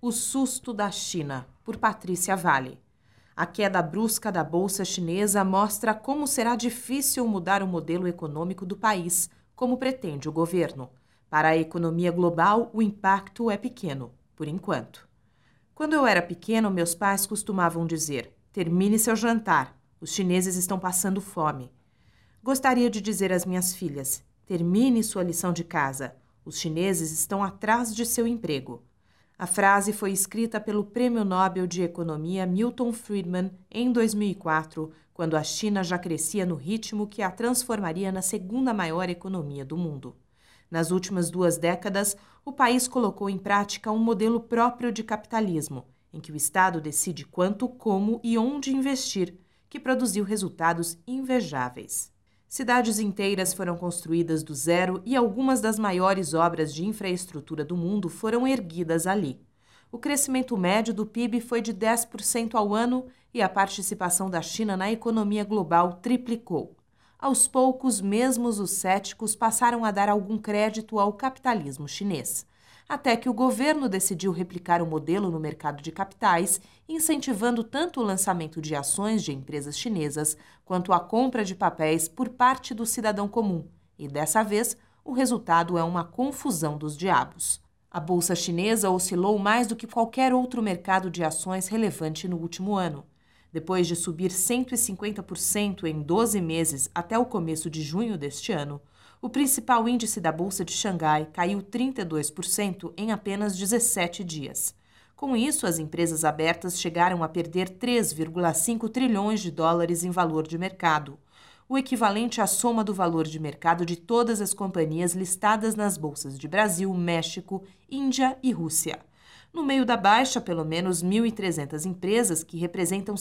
O susto da China, por Patrícia Vale. A queda brusca da bolsa chinesa mostra como será difícil mudar o modelo econômico do país, como pretende o governo. Para a economia global, o impacto é pequeno, por enquanto. Quando eu era pequeno, meus pais costumavam dizer: termine seu jantar, os chineses estão passando fome. Gostaria de dizer às minhas filhas: termine sua lição de casa, os chineses estão atrás de seu emprego. A frase foi escrita pelo Prêmio Nobel de Economia Milton Friedman em 2004, quando a China já crescia no ritmo que a transformaria na segunda maior economia do mundo. Nas últimas 2 décadas, o país colocou em prática um modelo próprio de capitalismo, em que o Estado decide quanto, como e onde investir, que produziu resultados invejáveis. Cidades inteiras foram construídas do zero e algumas das maiores obras de infraestrutura do mundo foram erguidas ali. O crescimento médio do PIB foi de 10% ao ano e a participação da China na economia global triplicou. Aos poucos, mesmo os céticos passaram a dar algum crédito ao capitalismo chinês, até que o governo decidiu replicar o modelo no mercado de capitais, incentivando tanto o lançamento de ações de empresas chinesas quanto a compra de papéis por parte do cidadão comum. E dessa vez, o resultado é uma confusão dos diabos. A bolsa chinesa oscilou mais do que qualquer outro mercado de ações relevante no último ano. Depois de subir 150% em 12 meses até o começo de junho deste ano, o principal índice da Bolsa de Xangai caiu 32% em apenas 17 dias. Com isso, as empresas abertas chegaram a perder 3,5 trilhões de dólares em valor de mercado, o equivalente à soma do valor de mercado de todas as companhias listadas nas bolsas de Brasil, México, Índia e Rússia. No meio da baixa, pelo menos 1.300 empresas, que representam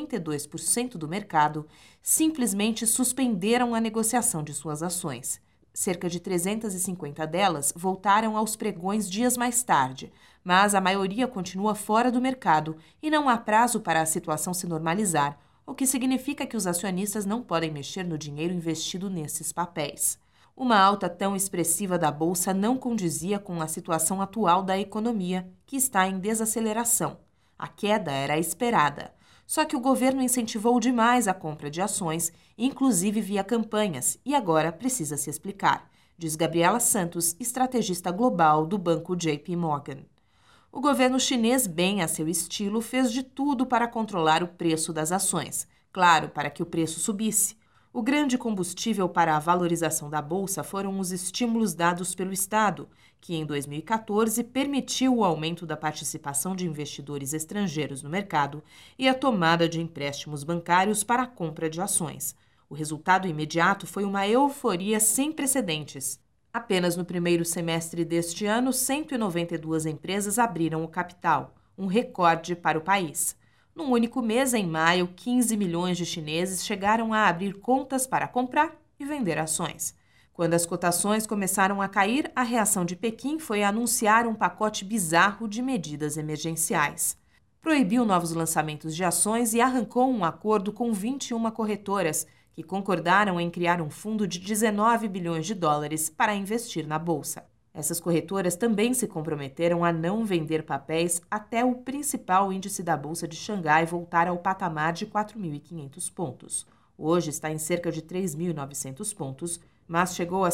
72% do mercado, simplesmente suspenderam a negociação de suas ações. Cerca de 350 delas voltaram aos pregões dias mais tarde, mas a maioria continua fora do mercado e não há prazo para a situação se normalizar, o que significa que os acionistas não podem mexer no dinheiro investido nesses papéis. Uma alta tão expressiva da bolsa não condizia com a situação atual da economia, que está em desaceleração. A queda era esperada. Só que o governo incentivou demais a compra de ações, inclusive via campanhas, e agora precisa se explicar, diz Gabriela Santos, estrategista global do banco JP Morgan. O governo chinês, bem a seu estilo, fez de tudo para controlar o preço das ações, claro, para que o preço subisse. O grande combustível para a valorização da bolsa foram os estímulos dados pelo Estado, que em 2014 permitiu o aumento da participação de investidores estrangeiros no mercado e a tomada de empréstimos bancários para a compra de ações. O resultado imediato foi uma euforia sem precedentes. Apenas no primeiro semestre deste ano, 192 empresas abriram o capital, um recorde para o país. Num único mês, em maio, 15 milhões de chineses chegaram a abrir contas para comprar e vender ações. Quando as cotações começaram a cair, a reação de Pequim foi anunciar um pacote bizarro de medidas emergenciais. Proibiu novos lançamentos de ações e arrancou um acordo com 21 corretoras, que concordaram em criar um fundo de 19 bilhões de dólares para investir na bolsa. Essas corretoras também se comprometeram a não vender papéis até o principal índice da Bolsa de Xangai voltar ao patamar de 4.500 pontos. Hoje está em cerca de 3.900 pontos, mas chegou a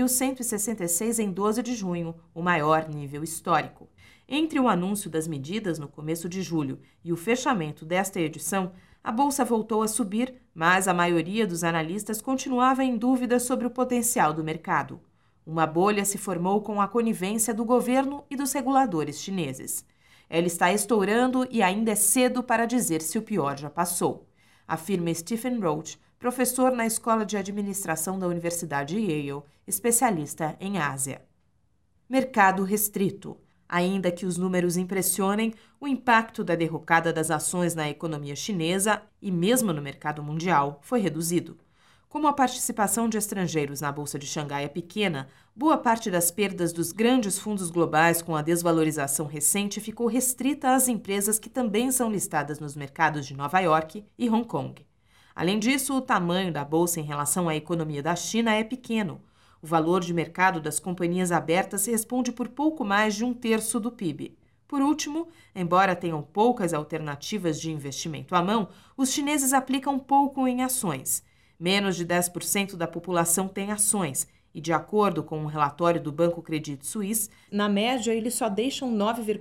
5.166 em 12 de junho, o maior nível histórico. Entre o anúncio das medidas no começo de julho e o fechamento desta edição, a Bolsa voltou a subir, mas a maioria dos analistas continuava em dúvida sobre o potencial do mercado. Uma bolha se formou com a conivência do governo e dos reguladores chineses. Ela está estourando e ainda é cedo para dizer se o pior já passou, afirma Stephen Roach, professor na Escola de Administração da Universidade Yale, especialista em Ásia. Mercado restrito. Ainda que os números impressionem, o impacto da derrocada das ações na economia chinesa e mesmo no mercado mundial foi reduzido. Como a participação de estrangeiros na Bolsa de Xangai é pequena, boa parte das perdas dos grandes fundos globais com a desvalorização recente ficou restrita às empresas que também são listadas nos mercados de Nova York e Hong Kong. Além disso, o tamanho da Bolsa em relação à economia da China é pequeno. O valor de mercado das companhias abertas responde por pouco mais de 1/3 do PIB. Por último, embora tenham poucas alternativas de investimento à mão, os chineses aplicam pouco em ações. Menos de 10% da população tem ações e, de acordo com um relatório do Banco Credit Suisse, na média eles só deixam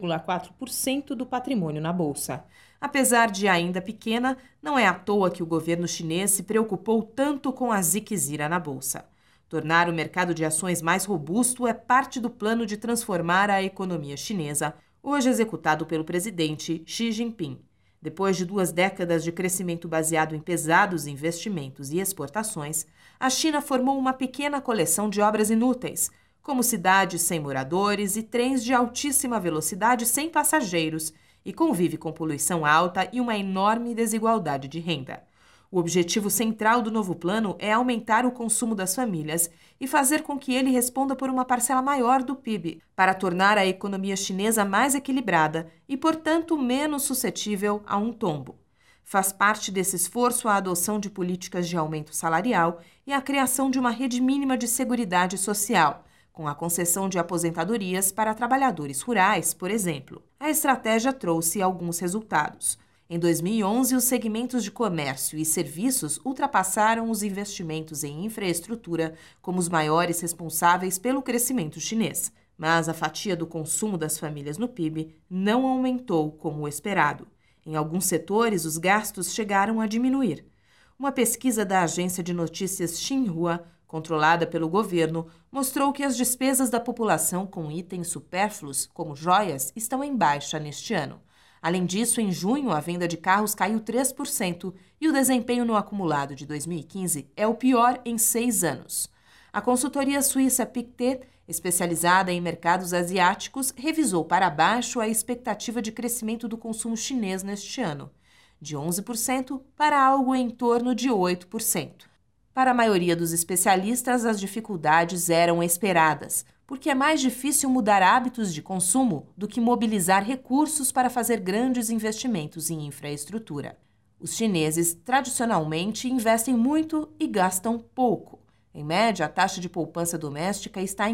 9,4% do patrimônio na bolsa. Apesar de ainda pequena, não é à toa que o governo chinês se preocupou tanto com a ziquezira na bolsa. Tornar o mercado de ações mais robusto é parte do plano de transformar a economia chinesa, hoje executado pelo presidente Xi Jinping. Depois de 2 décadas de crescimento baseado em pesados investimentos e exportações, a China formou uma pequena coleção de obras inúteis, como cidades sem moradores e trens de altíssima velocidade sem passageiros, e convive com poluição alta e uma enorme desigualdade de renda. O objetivo central do novo plano é aumentar o consumo das famílias e fazer com que ele responda por uma parcela maior do PIB, para tornar a economia chinesa mais equilibrada e, portanto, menos suscetível a um tombo. Faz parte desse esforço a adoção de políticas de aumento salarial e a criação de uma rede mínima de seguridade social, com a concessão de aposentadorias para trabalhadores rurais, por exemplo. A estratégia trouxe alguns resultados. Em 2011, os segmentos de comércio e serviços ultrapassaram os investimentos em infraestrutura como os maiores responsáveis pelo crescimento chinês. Mas a fatia do consumo das famílias no PIB não aumentou como o esperado. Em alguns setores, os gastos chegaram a diminuir. Uma pesquisa da agência de notícias Xinhua, controlada pelo governo, mostrou que as despesas da população com itens supérfluos, como joias, estão em baixa neste ano. Além disso, em junho, a venda de carros caiu 3% e o desempenho no acumulado de 2015 é o pior em 6 anos. A consultoria suíça Pictet, especializada em mercados asiáticos, revisou para baixo a expectativa de crescimento do consumo chinês neste ano, de 11% para algo em torno de 8%. Para a maioria dos especialistas, as dificuldades eram esperadas, porque é mais difícil mudar hábitos de consumo do que mobilizar recursos para fazer grandes investimentos em infraestrutura. Os chineses, tradicionalmente, investem muito e gastam pouco. Em média, a taxa de poupança doméstica está em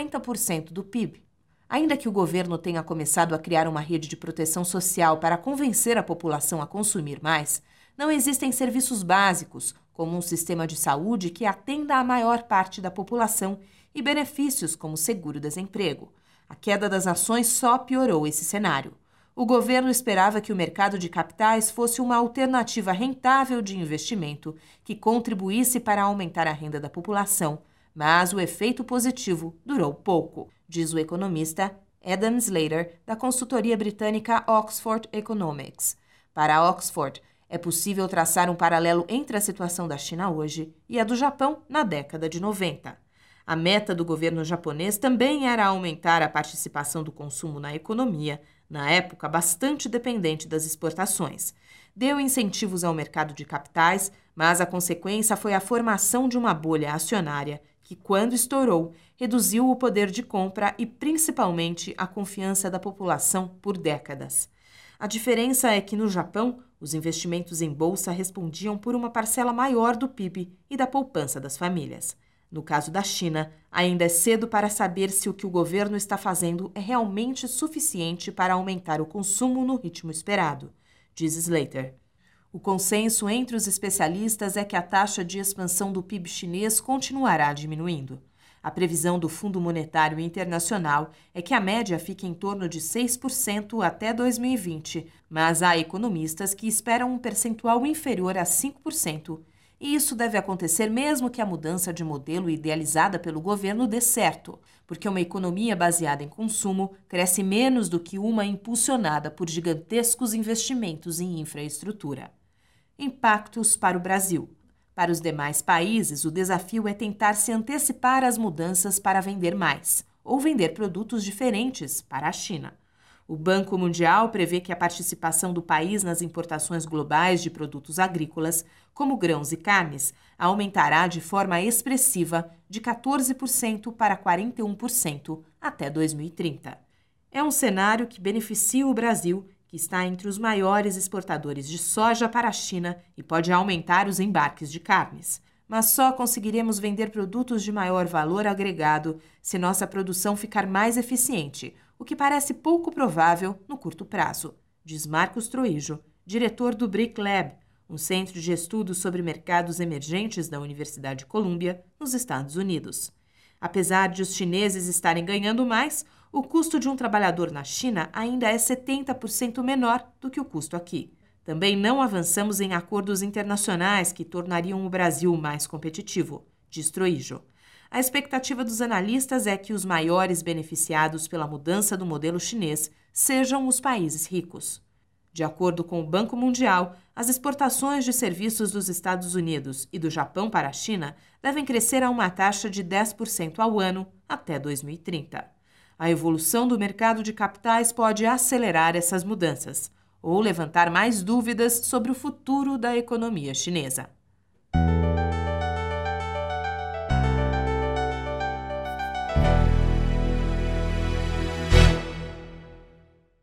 50% do PIB. Ainda que o governo tenha começado a criar uma rede de proteção social para convencer a população a consumir mais, não existem serviços básicos, como um sistema de saúde que atenda a maior parte da população e benefícios como seguro-desemprego. A queda das ações só piorou esse cenário. O governo esperava que o mercado de capitais fosse uma alternativa rentável de investimento que contribuísse para aumentar a renda da população, mas o efeito positivo durou pouco, diz o economista Adam Slater, da consultoria britânica Oxford Economics. Para Oxford, é possível traçar um paralelo entre a situação da China hoje e a do Japão na década de 90. A meta do governo japonês também era aumentar a participação do consumo na economia, na época bastante dependente das exportações. Deu incentivos ao mercado de capitais, mas a consequência foi a formação de uma bolha acionária que, quando estourou, reduziu o poder de compra e, principalmente, a confiança da população por décadas. A diferença é que, no Japão, os investimentos em bolsa respondiam por uma parcela maior do PIB e da poupança das famílias. No caso da China, ainda é cedo para saber se o que o governo está fazendo é realmente suficiente para aumentar o consumo no ritmo esperado, diz Slater. O consenso entre os especialistas é que a taxa de expansão do PIB chinês continuará diminuindo. A previsão do Fundo Monetário Internacional é que a média fique em torno de 6% até 2020, mas há economistas que esperam um percentual inferior a 5%. E isso deve acontecer mesmo que a mudança de modelo idealizada pelo governo dê certo, porque uma economia baseada em consumo cresce menos do que uma impulsionada por gigantescos investimentos em infraestrutura. Impactos para o Brasil. Para os demais países, o desafio é tentar se antecipar às mudanças para vender mais, ou vender produtos diferentes para a China. O Banco Mundial prevê que a participação do país nas importações globais de produtos agrícolas, como grãos e carnes, aumentará de forma expressiva de 14% para 41% até 2030. É um cenário que beneficia o Brasil, que está entre os maiores exportadores de soja para a China e pode aumentar os embarques de carnes. mas só conseguiremos vender produtos de maior valor agregado se nossa produção ficar mais eficiente, o que parece pouco provável no curto prazo, diz Marcos Troijo, diretor do BRIC Lab, um centro de estudos sobre mercados emergentes da Universidade de Columbia, nos Estados Unidos. Apesar de os chineses estarem ganhando mais, o custo de um trabalhador na China ainda é 70% menor do que o custo aqui. Também não avançamos em acordos internacionais que tornariam o Brasil mais competitivo, diz Troijo. A expectativa dos analistas é que os maiores beneficiados pela mudança do modelo chinês sejam os países ricos. De acordo com o Banco Mundial, as exportações de serviços dos Estados Unidos e do Japão para a China devem crescer a uma taxa de 10% ao ano até 2030. A evolução do mercado de capitais pode acelerar essas mudanças ou levantar mais dúvidas sobre o futuro da economia chinesa.